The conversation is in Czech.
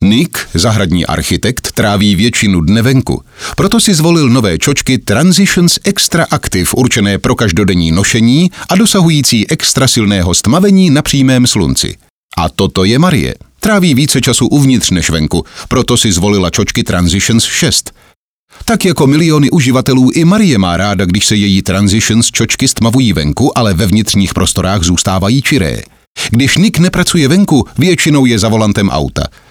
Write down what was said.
Nick, zahradní architekt, tráví většinu dne venku. Proto si zvolil nové čočky Transitions Extra Active, určené pro každodenní nošení a dosahující extra silného stmavení na přímém slunci. A toto je Marie. Tráví více času uvnitř než venku, proto si zvolila čočky Transitions 6. Tak jako miliony uživatelů i Marie má ráda, když se její Transitions čočky stmavují venku, ale ve vnitřních prostorách zůstávají čiré. Když Nick nepracuje venku, většinou je za volantem auta.